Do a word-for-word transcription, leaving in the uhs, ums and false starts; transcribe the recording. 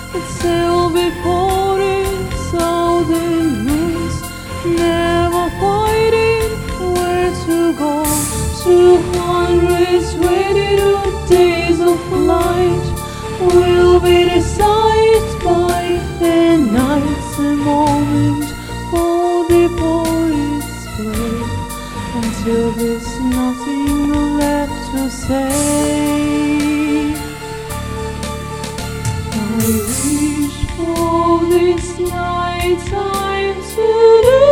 that sail before in southern moons, never fighting where to go. Two hundred twenty-two days of light will be decided by the night's a moment for the poet's play, until there's nothing left to say. I wish for this night time to do